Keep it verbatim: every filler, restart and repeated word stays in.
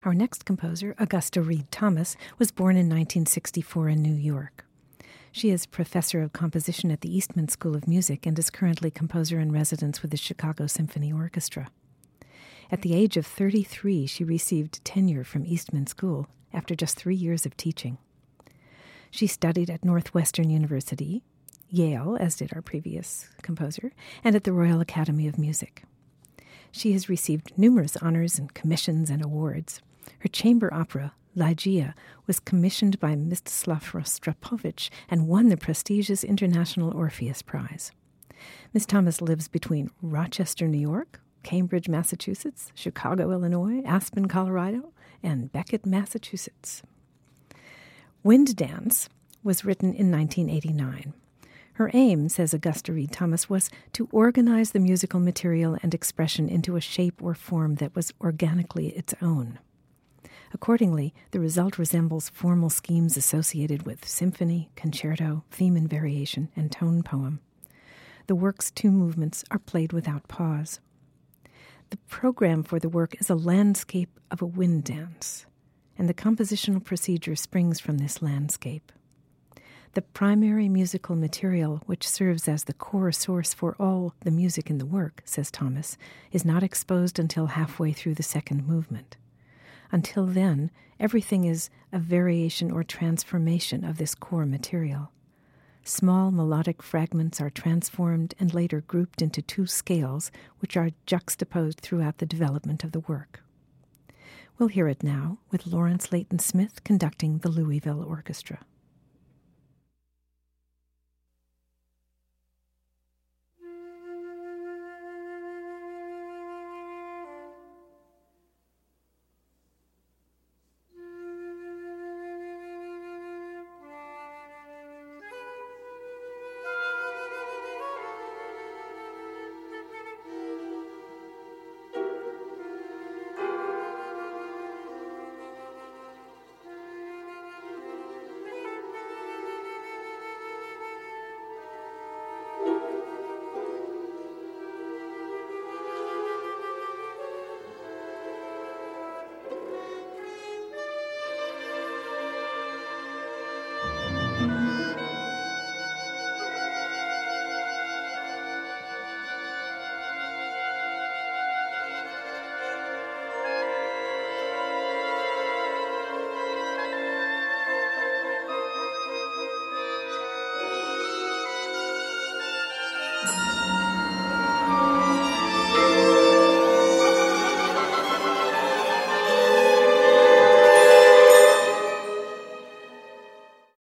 Our next composer, Augusta Reed Thomas, was born in nineteen sixty-four in New York. She is professor of composition at the Eastman School of Music and is currently composer in residence with the Chicago Symphony Orchestra. At the age of thirty-three, she received tenure from Eastman School after just three years of teaching. She studied at Northwestern University, Yale, as did our previous composer, and at the Royal Academy of Music. She has received numerous honors and commissions and awards. Her chamber opera, Ligeia, was commissioned by Mstislav Rostropovich and won the prestigious International Orpheus Prize. Miz Thomas lives between Rochester, New York, Cambridge, Massachusetts, Chicago, Illinois, Aspen, Colorado, and Beckett, Massachusetts. Wind Dance was written in nineteen eighty-nine. Her aim, says Augusta Reed Thomas, was to organize the musical material and expression into a shape or form that was organically its own. Accordingly, the result resembles formal schemes associated with symphony, concerto, theme and variation, and tone poem. The work's two movements are played without pause. The program for the work is a landscape of a wind dance, and the compositional procedure springs from this landscape. The primary musical material, which serves as the core source for all the music in the work, says Thomas, is not exposed until halfway through the second movement. Until then, everything is a variation or transformation of this core material. Small melodic fragments are transformed and later grouped into two scales, which are juxtaposed throughout the development of the work. We'll hear it now with Lawrence Layton Smith conducting the Louisville Orchestra.